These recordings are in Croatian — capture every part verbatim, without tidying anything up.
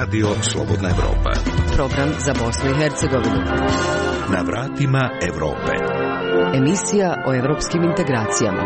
Radio Slobodna Evropa. Program za Bosnu i Hercegovinu. Na vratima Evrope. Emisija o evropskim integracijama.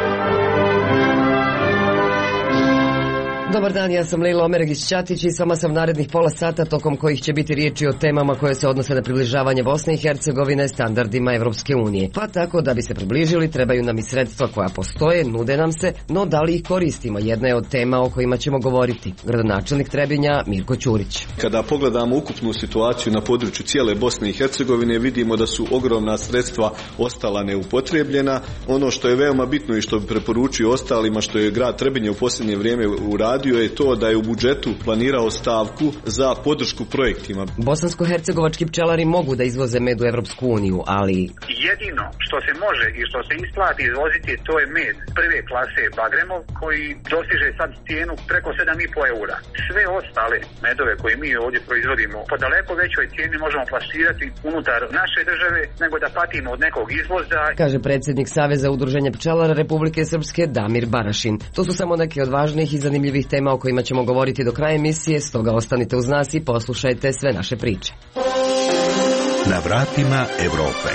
Dobar dan, ja sam Lejla Omeregić-Ćatić i s vama sam narednih pola sata tokom kojih će biti riječi o temama koje se odnose na približavanje Bosne i Hercegovine standardima Evropske unije. Pa tako da bi se približili trebaju nam i sredstva koja postoje, nude nam se, no da li ih koristimo? Jedna je od tema o kojima ćemo govoriti. Gradonačelnik Trebinja Mirko Ćurić. Kada pogledamo ukupnu situaciju na području cijele Bosne i Hercegovine, vidimo da su ogromna sredstva ostala neupotrijebljena. Ono što je veoma bitno i što bi preporučio ostalima, što je grad Trebinje u posljednje vrijeme uradio, je to da je u budžetu planirao stavku za podršku projektima. Bosansko-hercegovački pčelari mogu da izvoze med u Evropsku uniju, ali jedino što se može i što se isplati izvoziti, to je med prve klase Bagremov, koji dostiže sad cijenu preko sedam i pol eura. Sve ostale medove koje mi ovdje proizvodimo po daleko većoj cijeni možemo plasirati unutar naše države nego da patimo od nekog izvoza, kaže predsjednik Saveza udruženja pčelara Republike Srpske Damir Barašin. To su samo neke od važnih i zanimljivih tema o kojima ćemo govoriti do kraja emisije, stoga ostanite uz nas i poslušajte sve naše priče. Na vratima Evrope.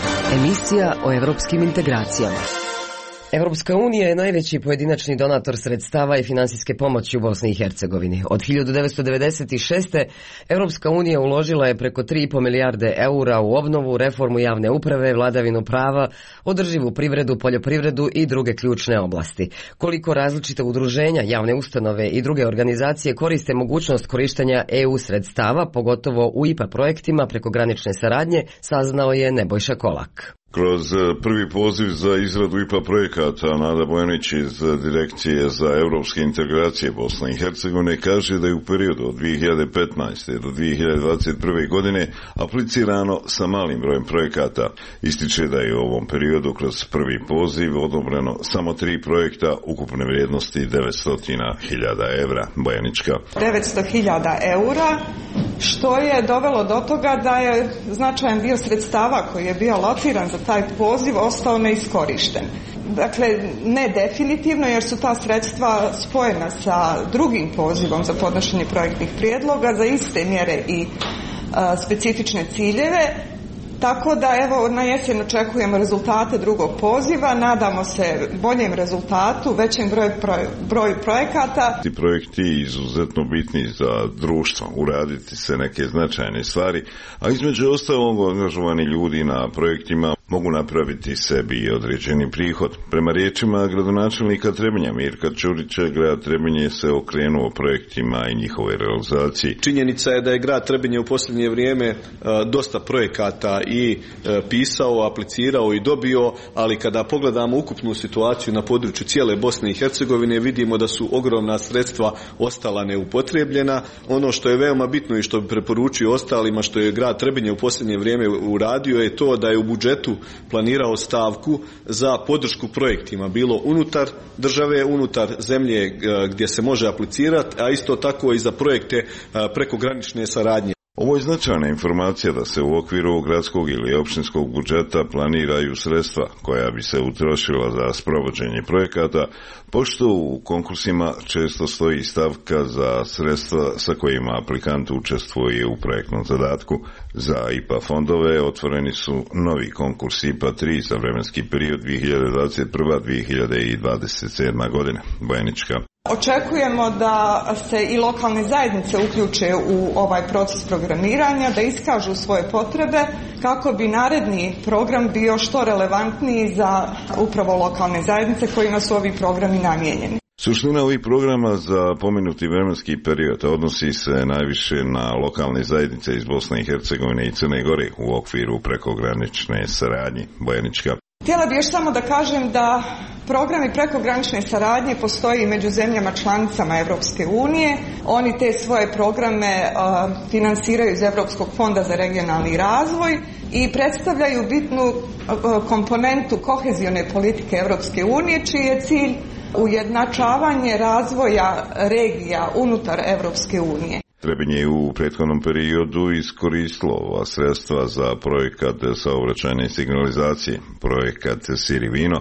Emisija o evropskim integracijama. Evropska unija je najveći pojedinačni donator sredstava i finansijske pomoći u Bosni i Hercegovini. Od hiljadu devetsto devedeset šeste. Evropska unija uložila je preko tri i pol milijarde eura u obnovu, reformu javne uprave, vladavinu prava, održivu privredu, poljoprivredu i druge ključne oblasti. Koliko različita udruženja, javne ustanove i druge organizacije koriste mogućnost korištenja E U sredstava, pogotovo u I P A projektima prekogranične saradnje, saznao je Nebojša Kolak. Kroz prvi poziv za izradu I P A projekata Nada Bojanić iz Direkcije za evropske integracije Bosne i Hercegovine kaže da je u periodu od dvije hiljade petnaeste. do dvije hiljade dvadeset prve. godine aplicirano sa malim brojem projekata. Ističe da je u ovom periodu kroz prvi poziv odobreno samo tri projekta ukupne vrijednosti devetsto hiljada evra. Bojanička. devetsto hiljada eura, što je dovelo do toga da je značajan dio sredstava koji je bio lociran za taj poziv ostao neiskorišten. Dakle, ne definitivno, jer su ta sredstva spojena sa drugim pozivom za podnošenje projektnih prijedloga za iste mjere i a, specifične ciljeve. Tako da evo na jesen očekujemo rezultate drugog poziva, nadamo se boljem rezultatu, većem broju, broju projekata. Ti projekti izuzetno bitni za društvo, uraditi se neke značajne stvari, a između ostalog angažovani ljudi na projektima mogu napraviti sebi određeni prihod. Prema riječima gradonačelnika Trebinja Mirka Ćurića, grad Trebinje se okrenuo projektima i njihove realizaciji. Činjenica je da je grad Trebinje u posljednje vrijeme a, dosta projekata i a, pisao, aplicirao i dobio, ali kada pogledamo ukupnu situaciju na području cijele Bosne i Hercegovine, vidimo da su ogromna sredstva ostala neupotrijebljena. Ono što je veoma bitno i što bi preporučio ostalima, što je grad Trebinje u posljednje vrijeme uradio, je to da je u budžetu planirao stavku za podršku projektima, bilo unutar države, unutar zemlje gdje se može aplicirati, a isto tako i za projekte prekogranične saradnje. Ovo je značajna informacija da se u okviru gradskog ili općinskog budžeta planiraju sredstva koja bi se utrošila za sprovođenje projekata, pošto u konkursima često stoji stavka za sredstva sa kojima aplikant učestvuje u projektnom zadatku. Za I P A fondove otvoreni su novi konkurs I P A tri za vremenski period dvije hiljade dvadeset prva do dvije hiljade dvadeset sedma. godina. Bojanička. Očekujemo da se i lokalne zajednice uključe u ovaj proces programiranja, da iskažu svoje potrebe kako bi naredni program bio što relevantniji za upravo lokalne zajednice kojima su ovi programi namijenjeni. Suština ovih programa za pomenuti vremenski period odnosi se najviše na lokalne zajednice iz Bosne i Hercegovine i Crne Gore u okviru prekogranične saradnje. Bojanička. Htjela bih još samo da kažem da programi prekogranične saradnje postoji među zemljama članicama Evropske unije. Oni te svoje programe uh, finansiraju iz Europskog fonda za regionalni razvoj i predstavljaju bitnu uh, komponentu kohezione politike Evropske unije, čiji je cilj ujednačavanje razvoja regija unutar Evropske unije. Trebinje je u prethodnom periodu iskoristilo ova sredstva za projekat saobraćajne signalizacije, projekat Sirivino,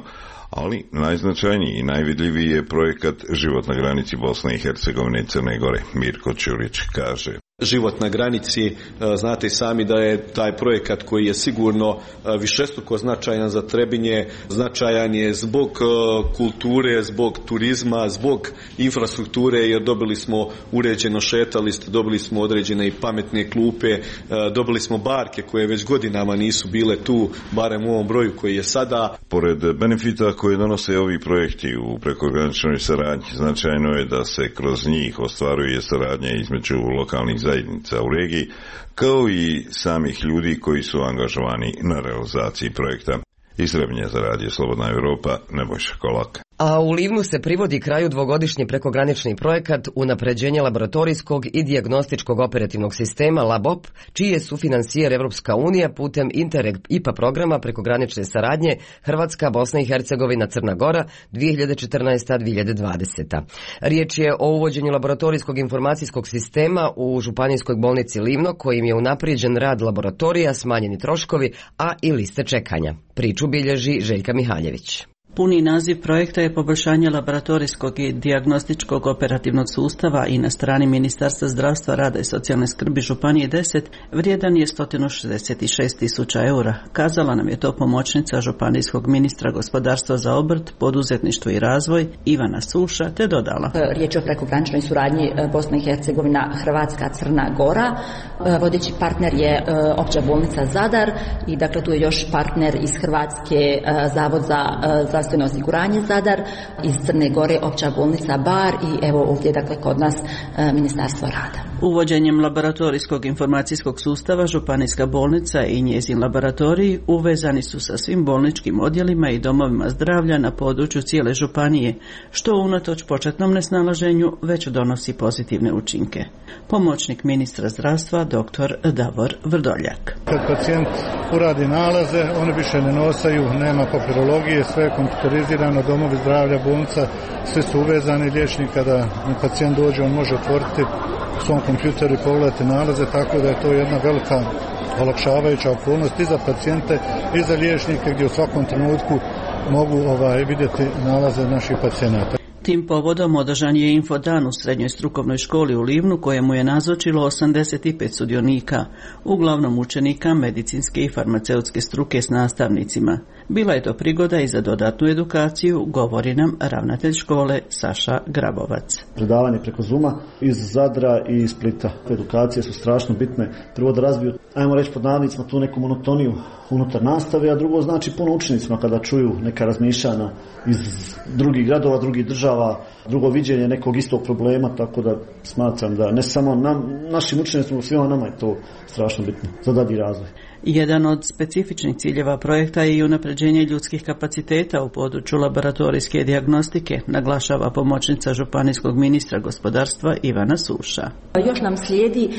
ali najznačajniji i najvidljiviji je projekat Život na granici Bosne i Hercegovine i Crne Gore. Mirko Ćurić kaže: Život na granici, znate i sami da je taj projekat koji je sigurno višestruko značajan za Trebinje, značajan je zbog kulture, zbog turizma, zbog infrastrukture, jer dobili smo uređeno šetalište, dobili smo određene i pametne klupe, dobili smo barke koje već godinama nisu bile tu, barem u ovom broju koji je sada. Pored benefita koje donose ovi projekti u prekograničnoj saradnji, značajno je da se kroz njih ostvaruje saradnja između lokalnih zajednica u regiji, kao i samih ljudi koji su angažovani na realizaciji projekta. Iz Trebinja za radio Slobodna Europa, Nebojša Kolak. A u Livnu se privodi kraju dvogodišnji prekogranični projekat unapređenja laboratorijskog i dijagnostičkog operativnog sistema LabOp, čiji je sufinansijer Evropska unija putem Interreg I P A programa prekogranične saradnje Hrvatska, Bosna i Hercegovina, Crna Gora dvije hiljade četrnaesta do dvije hiljade dvadeseta. Riječ je o uvođenju laboratorijskog informacijskog sistema u Županijskoj bolnici Livno, kojim je unaprijeđen rad laboratorija, smanjeni troškovi, a i liste čekanja. Priču bilježi Željka Mihaljević. Puni naziv projekta je poboljšanje laboratorijskog i dijagnostičkog operativnog sustava i na strani Ministarstva zdravstva, rada i socijalne skrbi Županije deset vrijedan je sto šezdeset šest tisuća eura. Kazala nam je to pomoćnica županijskog ministra gospodarstva za obrt, poduzetništvo i razvoj Ivana Suša, te dodala: Riječ je o prekograničnoj suradnji Bosna i Hercegovina, Hrvatska, Crna Gora. Vodeći partner je Opća bolnica Zadar i dakle tu je još partner iz Hrvatske Zavod za zdravstveno osiguranje Zadar, iz Crne Gore Opća bolnica Bar i evo ovdje dakle kod nas Ministarstvo rada. Uvođenjem laboratorijskog informacijskog sustava županijska bolnica i njezin laboratorij uvezani su sa svim bolničkim odjelima i domovima zdravlja na području cijele županije, što unatoč početnom nesnalaženju već donosi pozitivne učinke. Pomoćnik ministra zdravstva dr. Davor Vrdoljak. Kad pacijent uradi nalaze, oni više ne nosaju, nema papirologije, sve je kompjuterizirano, domovi zdravlja, bolnica, svi su uvezani. Liječnik kada pacijent dođe, on može otvoriti u svom kompjuteru i pogledati nalaze, tako da je to jedna velika olakšavajuća okolnost i za pacijente i za liječnike, gdje u svakom trenutku mogu ovaj, vidjeti nalaze naših pacijenata. Tim povodom održan je infodan u srednjoj strukovnoj školi u Livnu, kojemu je nazočilo osamdeset pet sudionika, uglavnom učenika medicinske i farmaceutske struke s nastavnicima. Bila je to prigoda i za dodatnu edukaciju, govori nam ravnatelj škole Saša Grabovac. Predavanje preko Zuma iz Zadra i iz Splita. Edukacije su strašno bitne. Prvo da razviju, ajmo reći pod navodnicima, tu neku monotoniju unutar nastave, a drugo znači puno učenicima kada čuju neka razmišljanja iz drugih gradova, drugih država, drugo viđenje nekog istog problema, tako da smatram da ne samo nam, našim učenicima, svima nama je to strašno bitno za dalji razvoj. Jedan od specifičnih ciljeva projekta je i unapređenje ljudskih kapaciteta u području laboratorijske dijagnostike, naglašava pomoćnica županijskog ministra gospodarstva Ivana Suša. Još nam slijedi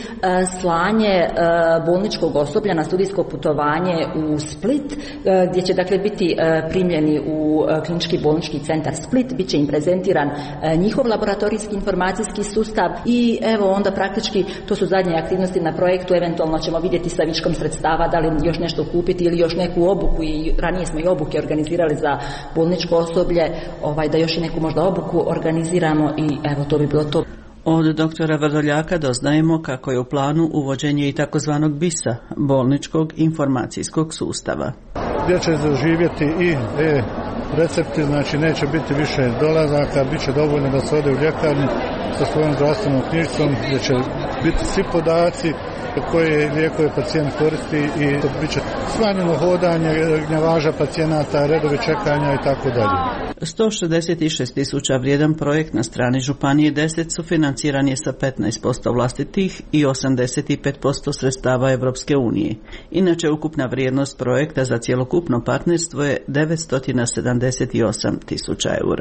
slanje bolničkog osoblja na studijsko putovanje u Split, gdje će dakle biti primljeni u klinički bolnički centar Split, bit će im prezentiran njihov laboratorijski informacijski sustav i evo onda praktički to su zadnje aktivnosti na projektu, eventualno ćemo vidjeti sa viškom sredstava da li još nešto kupiti ili još neku obuku, i ranije smo i obuke organizirali za bolničko osoblje, ovaj, da još i neku možda obuku organiziramo i evo to bi bilo to. Od doktora Vrdoljaka doznajemo kako je u planu uvođenje i takozvanog bisa, bolničkog informacijskog sustava. Gdje će zaživjeti i e-recepti, znači neće biti više dolazaka, bit će dovoljno da se ode u ljekarnu sa svojom zdravstvenom knjižicom, gdje će biti svi podaci koje lijekove pacijent koristi i bit će smanjeno hodanje, gnjavaža pacijenata, redovi čekanja i tako dalje. sto šezdeset šest tisuća vrijedan projekt na strani Županije deset sufinanciran je sa petnaest posto vlastitih i osamdeset pet posto sredstava Evropske unije. Inače, ukupna vrijednost projekta za cjelokupno partnerstvo je devetsto sedamdeset osam tisuća eura.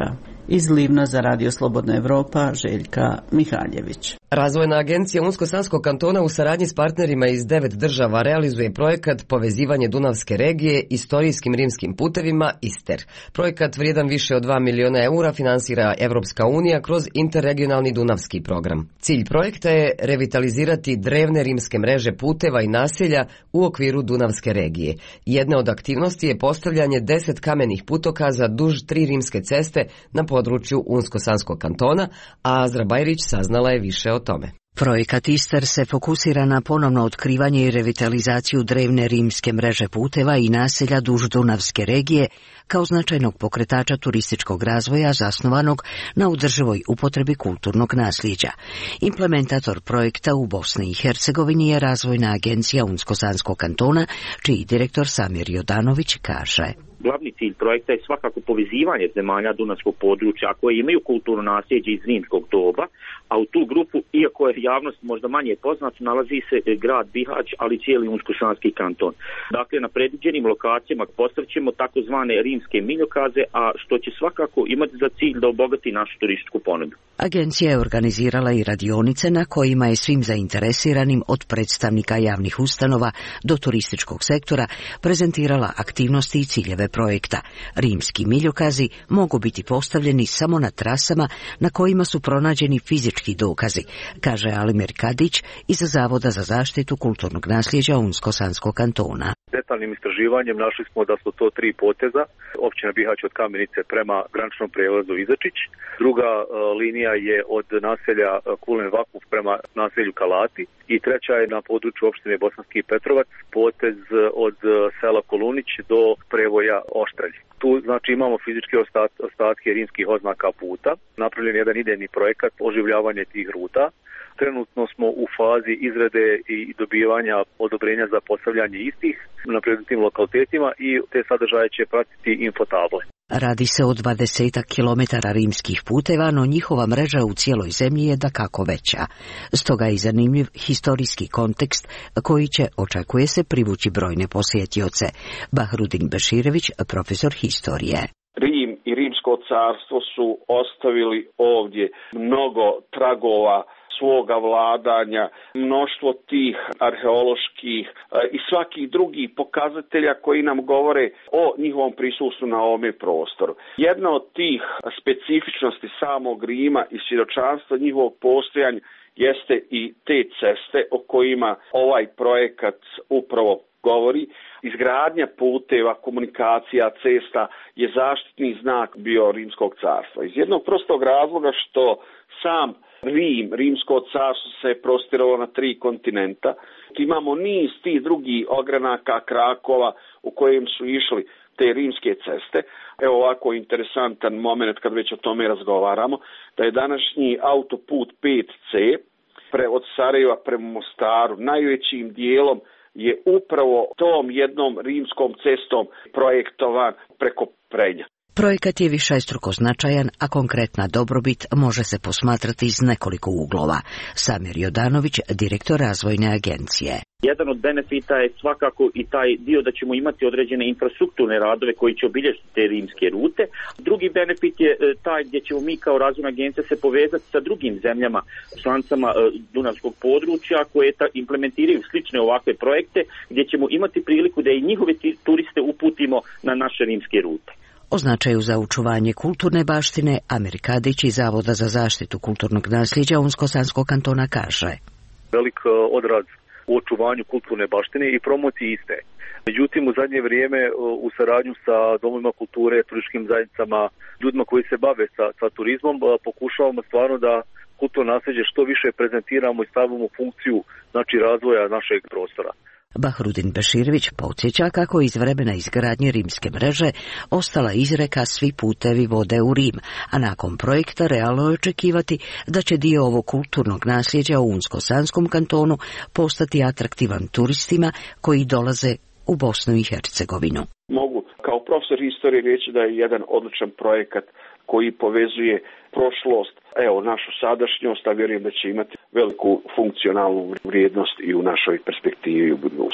Iz Livna za Radio Slobodna Evropa, Željka Mihaljević. Razvojna agencija Unsko-Sanskog kantona u saradnji s partnerima iz devet država realizuje projekat Povezivanje Dunavske regije istorijskim rimskim putevima ISTER. Projekat vrijedan više od dva miliona eura finansira Evropska unija kroz interregionalni Dunavski program. Cilj projekta je revitalizirati drevne rimske mreže puteva i naselja u okviru Dunavske regije. Jedna od aktivnosti je postavljanje deset kamenih putokaza duž tri rimske ceste na području Unsko-Sanskog kantona, a Azra Bajrić saznala je više o tome. Projekat ISTER se fokusira na ponovno otkrivanje i revitalizaciju drevne rimske mreže puteva i naselja duž Dunavske regije kao značajnog pokretača turističkog razvoja zasnovanog na održivoj upotrebi kulturnog nasljeđa. Implementator projekta u Bosni i Hercegovini je Razvojna agencija Unsko-Sanskog kantona, čiji direktor Samir Jodanović kaže: Glavni cilj projekta je svakako povezivanje zemalja Dunavskog područja koje imaju kulturno nasljeđe iz rimskog doba, a u tu grupu, iako je javnost možda manje poznat, nalazi se grad Bihać, ali cijeli Unsko-Sanski kanton. Dakle, na predviđenim lokacijama postavćemo takozvane rimske miljokaze, a što će svakako imati za cilj da obogati našu turističku ponudu. Agencija je organizirala i radionice na kojima je svim zainteresiranim od predstavnika javnih ustanova do turističkog sektora prezentirala aktivnosti i ciljeve projekta. Rimski miljokazi mogu biti postavljeni samo na trasama na kojima su pronađeni fizički dokazi, kaže Alimir Kadić iz Zavoda za zaštitu kulturnog nasljeđa Unsko-Sanskog kantona. Detaljnim istraživanjem našli smo da su to tri poteza. Općina Bihać od Kamenice prema graničnom prijelazu Izačić. Druga uh, linija je od naselja Kulen Vakuf prema naselju Kalati. I treća je na području opštine Bosanski Petrovac, potez od sela Kolunić do prevoja Oštrelj. Tu znači imamo fizičke ostatke rimskih oznaka puta. Napravljen je jedan idejni projekat oživljavanje tih ruta. Trenutno smo u fazi izrade i dobivanja odobrenja za postavljanje istih na predmetnim lokalitetima i te sadržaje će pratiti infotable. Radi se o dvadesetak kilometara rimskih puteva, no njihova mreža u cijeloj zemlji je dakako veća. Stoga je zanimljiv historijski kontekst koji će, očekuje se, privući brojne posjetioce. Bahrudin Beširević, profesor historije. Rim i Rimsko carstvo su ostavili ovdje mnogo tragova svoga vladanja, mnoštvo tih arheoloških i svakih drugih pokazatelja koji nam govore o njihovom prisustvu na ovome prostoru. Jedna od tih specifičnosti samog Rima i svjedočanstva njihovog postojanja jeste i te ceste o kojima ovaj projekat upravo govori. Izgradnja puteva, komunikacija, cesta je zaštitni znak bio Rimskog carstva. Iz jednog prostog razloga što sam Rim, Rimsko carstvo se prostiralo na tri kontinenta. Imamo niz tih drugih ogranaka, krakova u kojim su išli te rimske ceste. Evo ovako interesantan moment kad već o tome razgovaramo, da je današnji autoput pet ce pre, od Sarajeva prema Mostaru najvećim dijelom je upravo tom jednom rimskom cestom projektovan preko Prenja. Projekat je višestruko značajan, a konkretna dobrobit može se posmatrati iz nekoliko uglova. Samir Jodanović, direktor Razvojne agencije. Jedan od benefita je svakako i taj dio da ćemo imati određene infrastrukturne radove koji će obilježiti te rimske rute. Drugi benefit je taj gdje ćemo mi kao Razvojna agencija se povezati sa drugim zemljama, članicama Dunavskog područja koje implementiraju slične ovakve projekte, gdje ćemo imati priliku da i njihove turiste uputimo na naše rimske rute. O značaju za očuvanje kulturne baštine Amir Kadić iz Zavoda za zaštitu kulturnog nasljeđa Unsko-Sanskog kantona kaže: Velik odraz u očuvanju kulturne baštine i promociji iste. Međutim, u zadnje vrijeme u saradnju sa domovima kulture, turističkim zajednicama, ljudima koji se bave sa, sa turizmom, pokušavamo stvarno da kulturno nasljeđe što više prezentiramo i stavimo u funkciju znači razvoja našeg prostora. Bahrudin Beširević podsjeća kako iz vremena izgradnje rimske mreže ostala izreka svi putevi vode u Rim, a nakon projekta realno je očekivati da će dio ovog kulturnog nasljeđa u Unsko-Sanskom kantonu postati atraktivan turistima koji dolaze u Bosnu i Hercegovinu. Mogu kao profesor historije reći da je jedan odličan projekat koji povezuje prošlost, evo našu sadašnjost, a vjerujem da će imati veliku funkcionalnu vrijednost i u našoj perspektivi i u budućnosti.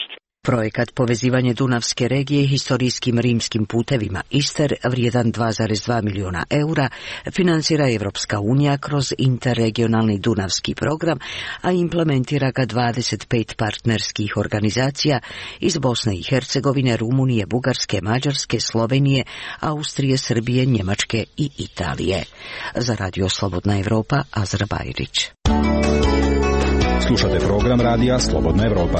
Projekat povezivanje Dunavske regije historijskim rimskim putevima Ister, vrijedan dva zarez dva milijuna eura, financira Evropska unija kroz interregionalni Dunavski program, a implementira ga dvadeset pet partnerskih organizacija iz Bosne i Hercegovine, Rumunije, Bugarske, Mađarske, Slovenije, Austrije, Srbije, Njemačke i Italije. Za Radio Slobodna Evropa, Azra Bajrić. Slušate program radija Slobodna Evropa.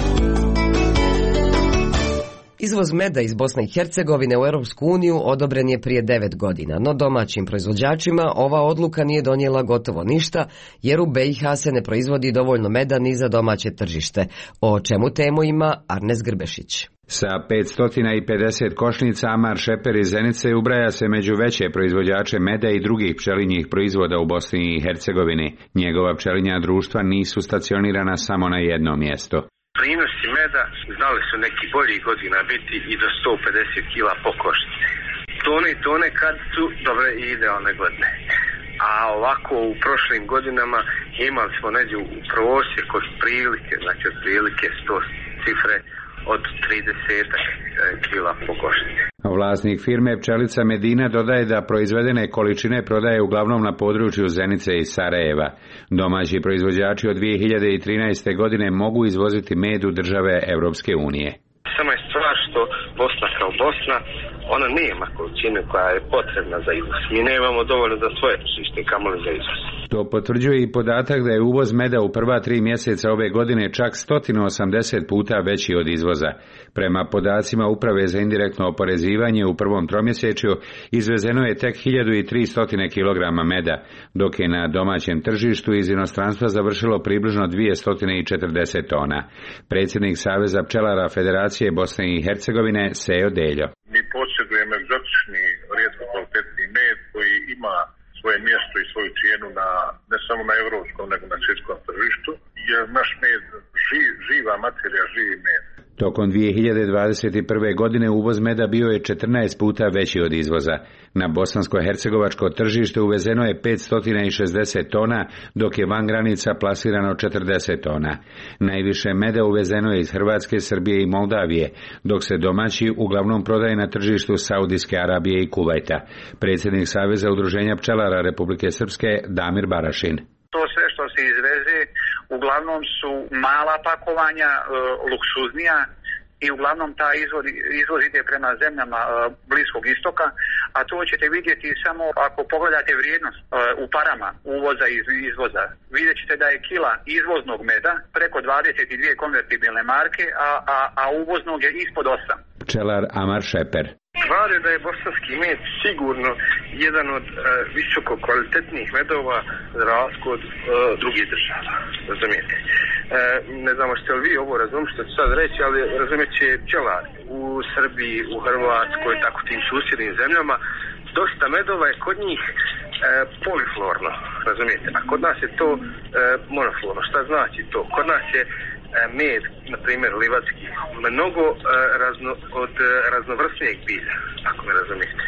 Izvoz meda iz Bosne i Hercegovine u Europsku uniju odobren je prije devet godina, no domaćim proizvođačima ova odluka nije donijela gotovo ništa, jer u be i ha se ne proizvodi dovoljno meda ni za domaće tržište. O čemu temu ima Arnes Grbešić. Sa petsto pedeset košnica Amar Šeper iz Zenice ubraja se među veće proizvođače meda i drugih pčelinjih proizvoda u Bosni i Hercegovini. Njegova pčelinja društva nisu stacionirana samo na jedno mjesto. Prinosi meda znali su neki boljih godina biti i do sto pedeset kila po košnici. Tone i tone kad su dobre i idealne godine. A ovako u prošlim godinama imali smo neđe u prosjek od prilike, znači od prilike sto cifre od trideset kila po košnici. Vlasnik firme Pčelica Medina dodaje da proizvedene količine prodaje uglavnom na području Zenice i Sarajeva. Domaći proizvođači od dvije hiljade trinaeste godine mogu izvoziti med u države Europske unije. Samo je stvar što Bosna kao Bosna, ona nema količine koja je potrebna za izvoz. Mi nemamo dovoljno za svoje tržište, kamoli za izvoz. To potvrđuje i podatak da je uvoz meda u prva tri mjeseca ove godine čak sto osamdeset puta veći od izvoza. Prema podacima Uprave za indirektno oporezivanje u prvom tromjesečju izvezeno je tek hiljadu tristo kilograma meda, dok je na domaćem tržištu iz inostranstva završilo približno dvjesto četrdeset tona. Predsjednik Saveza pčelara Federacije Bosne i Hercegovine Sejo Deljo. Mi posjedujemo egzotični, rijetko kvalitetni med koji ima svoje mjesto i svoju cijenu na, ne samo na europskom, nego na svjetskom tržištu, jer naš med, živ, živa materija, živi med. Tokom dvije hiljade dvadeset prve. godine uvoz meda bio je četrnaest puta veći od izvoza. Na bosansko-hercegovačko tržište uvezeno je petsto šezdeset tona, dok je van granica plasirano četrdeset tona. Najviše meda uvezeno je iz Hrvatske, Srbije i Moldavije, dok se domaći uglavnom prodaje na tržištu Saudijske Arabije i Kuvajta. Predsjednik Saveza udruženja pčelara Republike Srpske Damir Barašin. To sve što se izveze uglavnom su mala pakovanja, e, luksuznija i uglavnom ta izvoz, izvoz ide prema zemljama e, Bliskog istoka, a to ćete vidjeti samo ako pogledate vrijednost e, u parama uvoza i izvoza. Vidjet ćete da je kila izvoznog meda preko dvadeset dvije konvertibilne marke, a, a, a uvoznog je ispod osam. Pčelar Amar Šeper. Stvar je da je bosanski med sigurno jedan od uh, visoko kvalitetnih medova za razliku od uh, drugih država, razumijete. Uh, ne znamo što li vi ovo razumijete što ću sad reći, ali razumijet će pčelar u Srbiji, u Hrvatskoj, tako tim susjednim zemljama, dosta medova je kod njih uh, poliflorno, razumijete, a kod nas je to uh, monoflorno. Šta znači to? Kod nas je med, na primjer livatski, mnogo uh, razno, od uh, raznovrsnijeg bilja, ako me razumijete.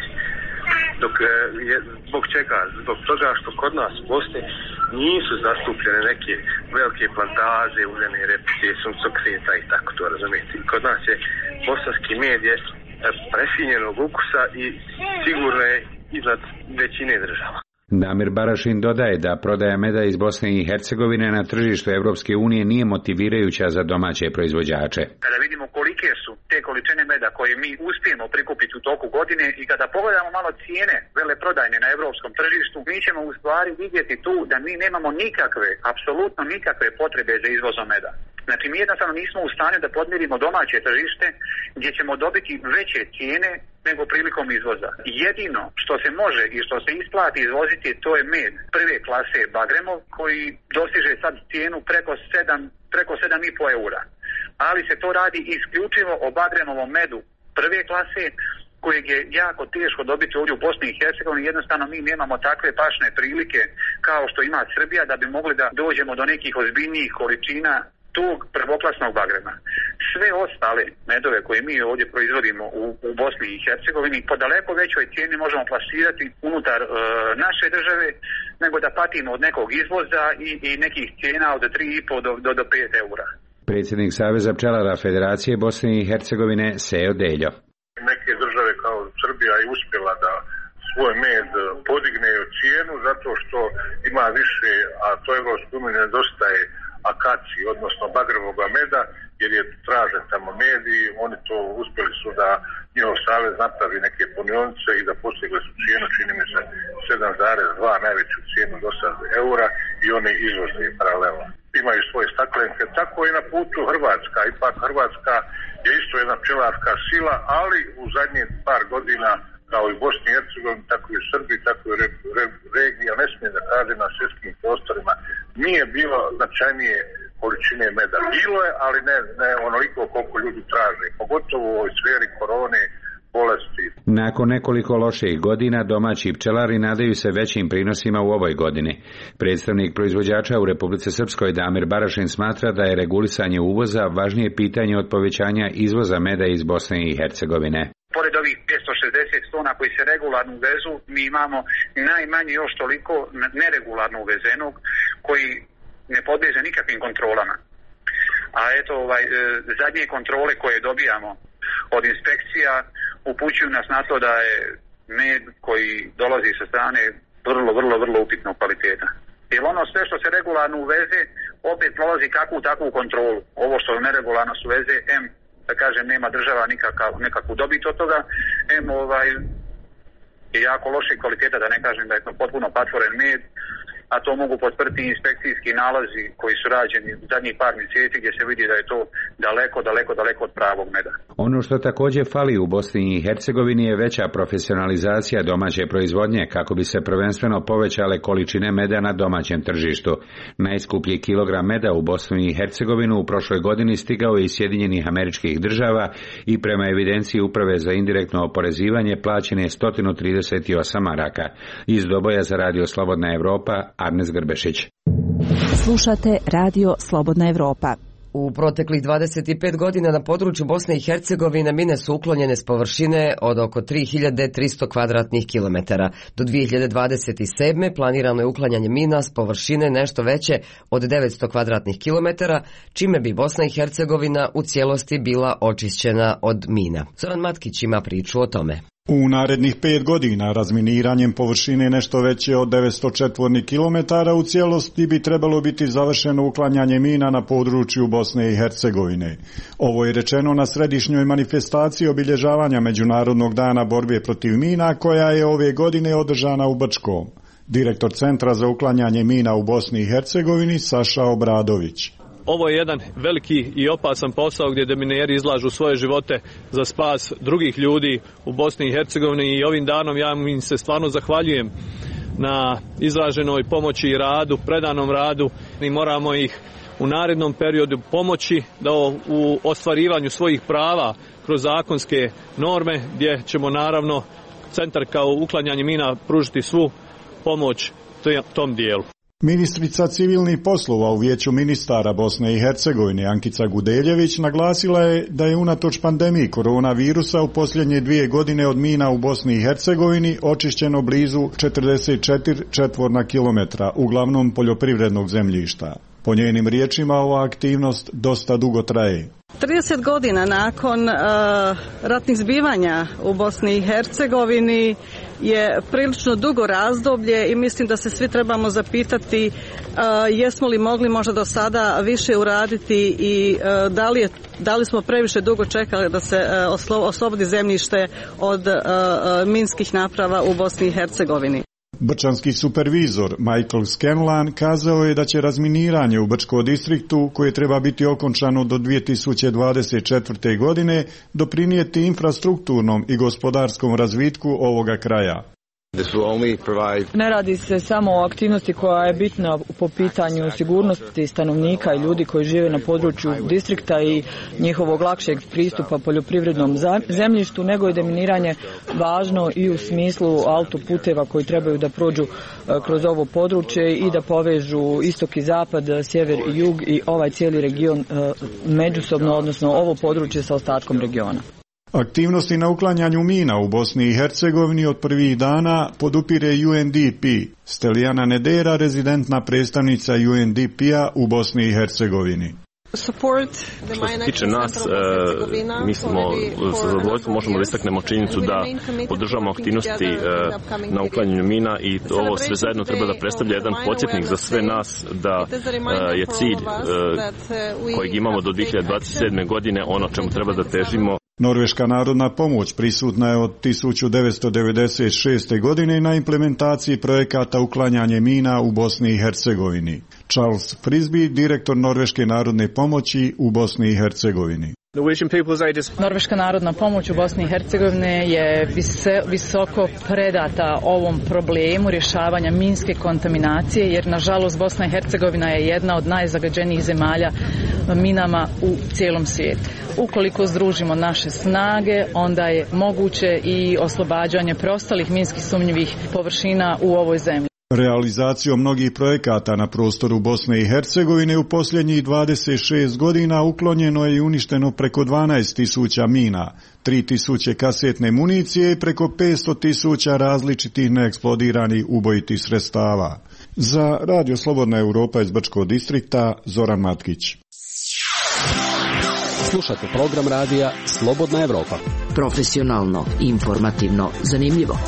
Dok uh, je, zbog čega? Zbog toga što kod nas u Bosni nisu zastupljene neke velike plantaže, uljane repice, suncokreta i tako to, razumijete. Kod nas je bosanski med je uh, prefinjenog ukusa i sigurno je iznad većine država. Damir Barašin dodaje da prodaja meda iz Bosne i Hercegovine na tržištu Europske unije nije motivirajuća za domaće proizvođače. Kada vidimo kolike su te količine meda koje mi uspijemo prikupiti u toku godine i kada pogledamo malo cijene veleprodajne na europskom tržištu, mi ćemo u stvari vidjeti tu da mi nemamo nikakve, apsolutno nikakve potrebe za izvozom meda. Znači mi jednostavno nismo u stanju da podmirimo domaće tržište gdje ćemo dobiti veće cijene nego prilikom izvoza. Jedino što se može i što se isplati izvoziti to je med prve klase Bagremov koji dostiže sad cijenu preko sedam, preko sedam i pol eura. Ali se to radi isključivo o Bagremovom medu prve klase kojeg je jako teško dobiti ovdje u Bosni i Hercegovini. Jednostavno mi nemamo takve pašne prilike kao što ima Srbija da bi mogli da dođemo do nekih ozbiljnijih količina tog prvoklasnog bagrema. Sve ostale medove koje mi ovdje proizvodimo u, u Bosni i Hercegovini po daleko većoj cijeni možemo plasirati unutar e, naše države nego da patimo od nekog izvoza i, i nekih cijena od tri i pol do, do, do pet eura. Predsjednik Saveza pčelara Federacije Bosne i Hercegovine Sejo Deljo. Neke države kao Srbija je uspjela da svoj med podigne u cijenu zato što ima više, a to Evropskoj uniji nedostaje akacije, odnosno bagrevoga meda, jer je tražen tamo med i oni to uspjeli su da njihov savez napravi neke punionice i da postigli su cijenu, čini mi se sedam zarez dva, najveću cijenu do sad eura i oni izvoze paralelno. Imaju svoje staklenke, tako i na putu Hrvatska. Ipak Hrvatska je isto jedna pčelarska sila, ali u zadnje par godina kao i Bosni i Hercegovini, tako i u Srbiji, tako i u re, re, regiji, a ne smije da kaže na svjetskim prostorima, nije bilo značajnije količine meda. Bilo je, ali ne, ne onoliko koliko ljudi traže, pogotovo u ovoj sferi korone, bolesti. Nakon nekoliko loših godina domaći pčelari nadaju se većim prinosima u ovoj godini. Predstavnik proizvođača u Republici Srpskoj Damir Barašin smatra da je regulisanje uvoza važnije pitanje od povećanja izvoza meda iz Bosne i Hercegovine. Pored ovih petsto šezdeset tona koji se regularno uvezu, mi imamo najmanje još toliko neregularno uvezenog koji ne podliježe nikakvim kontrolama. A eto, ovaj, zadnje kontrole koje dobijamo od inspekcija upućuju nas na to da je med koji dolazi sa strane vrlo, vrlo, vrlo upitnog kvaliteta. Jer ono sve što se regularno uveze, opet prolazi kakvu takvu kontrolu. Ovo što neregularno se uveze, em, da kažem, nema država nikakav, nekakvu dobit od toga, em, ovaj, je jako loše kvaliteta, da ne kažem da je to potpuno patvoren med, a to mogu potvrditi inspekcijski nalazi koji su rađeni zadnjih par mjeseci gdje se vidi da je to daleko, daleko, daleko od pravog meda. Ono što također fali u Bosni i Hercegovini je veća profesionalizacija domaće proizvodnje kako bi se prvenstveno povećale količine meda na domaćem tržištu. Najskuplji kilogram meda u Bosnu i Hercegovinu u prošloj godini stigao je iz Sjedinjenih Američkih Država i prema evidenciji Uprave za indirektno oporezivanje plaćen je sto trideset osam maraka. Iz Doboja za Radio Slobodna Evropa, Arnes Grbešić. Slušate Radio Slobodna Evropa. U proteklih dvadeset pet godina na području Bosne i Hercegovine mine su uklonjene s površine od oko tri hiljade tristo kvadratnih kilometara. Do dvije hiljade dvadeset sedme planirano je uklanjanje mina s površine nešto veće od devetsto kvadratnih kilometara, čime bi Bosna i Hercegovina u cijelosti bila očišćena od mina. Zoran Matkić ima priču o tome. U narednih pet godina razminiranjem površine nešto veće od devetsto četvornih kilometara u cijelosti bi trebalo biti završeno uklanjanje mina na području Bosne i Hercegovine. Ovo je rečeno na središnjoj manifestaciji obilježavanja Međunarodnog dana borbe protiv mina koja je ove godine održana u Brčkom. Direktor Centra za uklanjanje mina u Bosni i Hercegovini Saša Obradović. Ovo je jedan veliki i opasan posao gdje demineri izlažu svoje živote za spas drugih ljudi u Bosni i Hercegovini i ovim danom ja im se stvarno zahvaljujem na izraženoj pomoći i radu, predanom radu i moramo ih u narednom periodu pomoći da u ostvarivanju svojih prava kroz zakonske norme gdje ćemo naravno centar kao uklanjanje mina pružiti svu pomoć tom dijelu. Ministrica civilnih poslova u Vijeću ministara Bosne i Hercegovine Ankica Gudeljević naglasila je da je unatoč pandemiji koronavirusa u posljednje dvije godine od mina u Bosni i Hercegovini očišćeno blizu četrdeset četiri četvorna kilometra, uglavnom poljoprivrednog zemljišta. Po njenim riječima ova aktivnost dosta dugo traje. trideset godina nakon uh, ratnih zbivanja u Bosni i Hercegovini je prilično dugo razdoblje i mislim da se svi trebamo zapitati uh, jesmo li mogli možda do sada više uraditi i uh, da li, je, da li smo previše dugo čekali da se uh, oslo, oslobodi zemljište od uh, uh, minskih naprava u Bosni i Hercegovini. Brčanski supervizor Michael Scanlan kazao je da će razminiranje u Brčkom distriktu, koje treba biti okončano do dvije tisuće dvadeset četvrte. godine, doprinijeti infrastrukturnom i gospodarskom razvitku ovoga kraja. Ne radi se samo o aktivnosti koja je bitna po pitanju sigurnosti stanovnika i ljudi koji žive na području distrikta i njihovog lakšeg pristupa poljoprivrednom zemljištu, nego je deminiranje važno i u smislu autoputeva koji trebaju da prođu kroz ovo područje i da povežu istok i zapad, sjever i jug i ovaj cijeli region međusobno, odnosno ovo područje sa ostatkom regiona. Aktivnosti na uklanjanju mina u Bosni i Hercegovini od prvih dana podupire U N D P. Stelijana Nedera, rezidentna predstavnica U N D P-a u Bosni i Hercegovini. Što se tiče nas, mi smo sa zadovoljstvom možemo da istaknemo činjenicu da podržavamo aktivnosti na uklanjanju mina i ovo sve zajedno treba da predstavlja jedan podsjetnik za sve nas da je cilj kojeg imamo do dvije hiljade dvadeset sedme. godine ono čemu treba da težimo. Norveška narodna pomoć prisutna je od tisuću devetsto devedeset šeste. godine na implementaciji projekata uklanjanje mina u Bosni i Hercegovini. Charles Frisby, direktor Norveške narodne pomoći u Bosni i Hercegovini. Norveška narodna pomoć u Bosni i Hercegovini je visoko predata ovom problemu rješavanja minske kontaminacije, jer nažalost Bosna i Hercegovina je jedna od najzagađenijih zemalja minama u cijelom svijetu. Ukoliko združimo naše snage, onda je moguće i oslobađanje preostalih minski sumnjivih površina u ovoj zemlji. Realizacijom mnogih projekata na prostoru Bosne i Hercegovine u posljednjih dvadeset šest godina uklonjeno je i uništeno preko dvanaest tisuća mina, tri tisuće kasetne municije i preko petsto tisuća različitih neeksplodiranih ubojitih sredstava. Za Radio Slobodna Europa iz Brčkog distrikta, Zoran Matkić. Slušate program radija Slobodna Europa. Profesionalno, informativno, zanimljivo.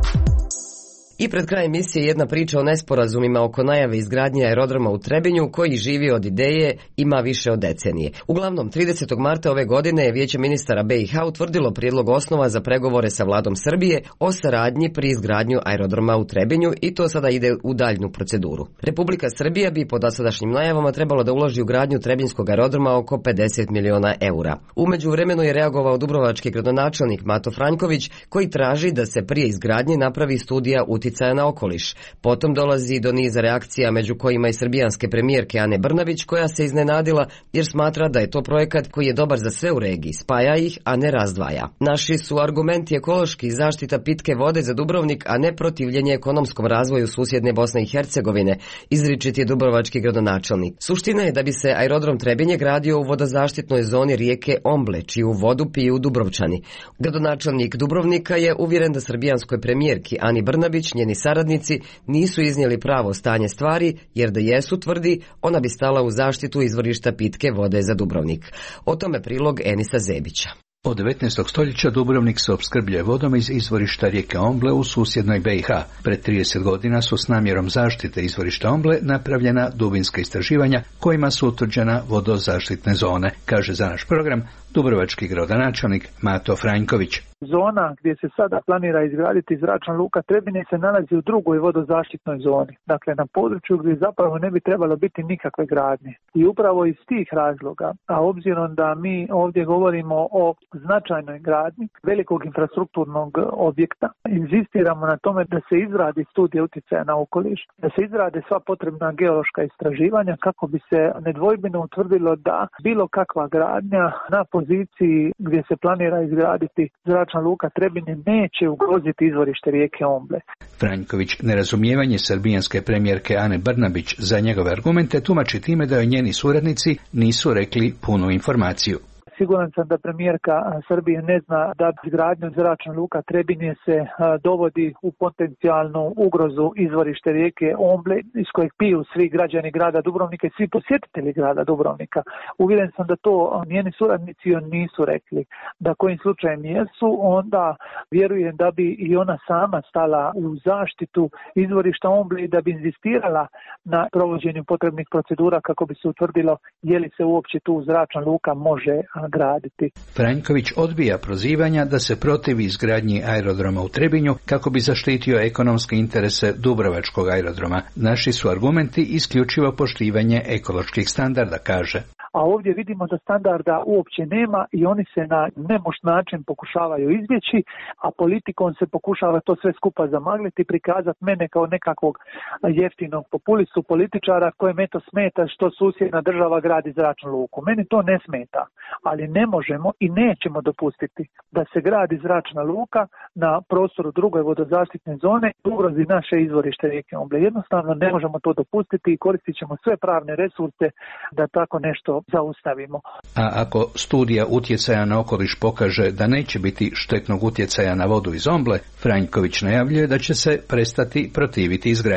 I pred kraj emisije jedna priča o nesporazumima oko najave izgradnje aerodroma u Trebinju koji živi od ideje ima više od decenije. Uglavnom, tridesetog marta ove godine je Vijeće ministara B i H utvrdilo prijedlog osnova za pregovore sa vladom Srbije o saradnji pri izgradnju aerodroma u Trebinju i to sada ide u daljnju proceduru. Republika Srbija bi po dosadašnjim najavama trebalo da uloži u gradnju Trebinjskog aerodroma oko pedeset miliona eura. U međuvremenu je reagovao dubrovački gradonačelnik Mato Franjković koji traži da se prije izgradnje napravi studija uticaja na okoliš. Potom dolazi do niza reakcija među kojima i srbijanske premijerke Ane Brnabić koja se iznenadila jer smatra da je to projekat koji je dobar za sve u regiji, spaja ih, a ne razdvaja. Naši su argumenti ekološki, zaštita pitke vode za Dubrovnik, a ne protivljenje ekonomskom razvoju susjedne Bosne i Hercegovine, izričit je dubrovački gradonačelnik. Suština je da bi se aerodrom Trebinje gradio u vodozaštitnoj zoni rijeke Omble, čiju vodu piju Dubrovčani. Gradonačelnik Dubrovnika je uvjeren da srbijanskoj premijerki Ani Brnabić njeni saradnici nisu iznijeli pravo stanje stvari, jer da jesu, tvrdi, ona bi stala u zaštitu izvorišta pitke vode za Dubrovnik. O tome prilog Enisa Zebića. Od devetnaestog stoljeća Dubrovnik se opskrbljuje vodom iz izvorišta rijeke Omble u susjednoj B i H. Pred trideset godina su s namjerom zaštite izvorišta Omble napravljena dubinska istraživanja kojima su utvrđena vodozaštitne zone, kaže za naš program dubrovački gradonačelnik Mato Franjković. Zona gdje se sada planira izgraditi zračna luka Trebinje se nalazi u drugoj vodozaštitnoj zoni. Dakle, na području gdje zapravo ne bi trebalo biti nikakve gradnje. I upravo iz tih razloga, a obzirom da mi ovdje govorimo o značajnoj gradnji velikog infrastrukturnog objekta, inzistiramo na tome da se izradi studija utjecaja na okoliš, da se izrade sva potrebna geološka istraživanja kako bi se nedvojbeno utvrdilo da bilo kakva gradnja na poziciji gdje se planira izgraditi zračna luka Trebinje neće ugroziti izvorište rijeke Omble. Franjković nerazumijevanje srbijanske premijerke Ane Brnabić za njegove argumente tumači time da joj njeni suradnici nisu rekli punu informaciju. Siguran sam da premijerka Srbije ne zna da izgradnjom zračne luka Trebinje se dovodi u potencijalnu ugrozu izvorište rijeke Omble iz kojeg piju svi građani grada Dubrovnika i svi posjetitelji grada Dubrovnika. Uvjeren sam da to njeni suradnici nisu rekli. Da kojim slučajem jesu, onda vjerujem da bi i ona sama stala u zaštitu izvorišta Omble i da bi inzistirala na provođenju potrebnih procedura kako bi se utvrdilo je li se uopće tu zračna luka može graditi. Franjković odbija prozivanja da se protivi izgradnji aerodroma u Trebinju kako bi zaštitio ekonomske interese dubrovačkog aerodroma. Naši su argumenti isključivo poštivanje ekoloških standarda, kaže. A ovdje vidimo da standarda uopće nema i oni se na nemoć način pokušavaju izbjeći, a politikom se pokušava to sve skupa zamagliti i prikazati mene kao nekakvog jeftinog populistu političara kojem eto smeta što susjedna država gradi zračnu luku. Meni to ne smeta, ali ne možemo i nećemo dopustiti da se gradi zračna luka na prostoru druge vodozaštitne zone i ugrozi naše izvorište rijeke Omble. Jednostavno ne možemo to dopustiti i koristit ćemo sve pravne resurse da tako nešto zaustavimo. A ako studija utjecaja na okoliš pokaže da neće biti štetnog utjecaja na vodu iz Omble, Franjković najavljuje da će se prestati protiviti izgradnji.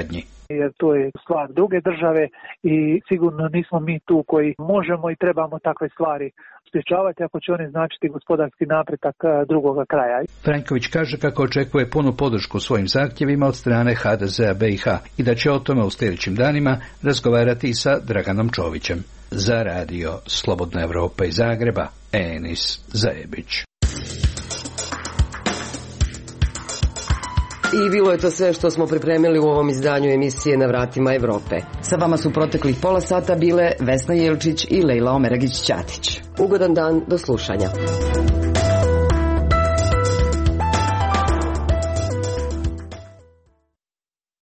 jer to je stvar druge države i sigurno nismo mi tu koji možemo i trebamo takve stvari sprječavati ako će oni značiti gospodarski napredak drugoga kraja. Franković kaže kako očekuje punu podršku svojim zahtjevima od strane ha de zea be i ha i da će o tome u sljedećim danima razgovarati i sa Draganom Čovićem. Za radio Slobodna Evropa iz Zagreba, Enis Zajebić. I bilo je to sve što smo pripremili u ovom izdanju emisije Na vratima Evrope. Sa vama su proteklih pola sata bile Vesna Jelčić i Lejla Omeragić-Ćatić. Ugodan dan, do slušanja.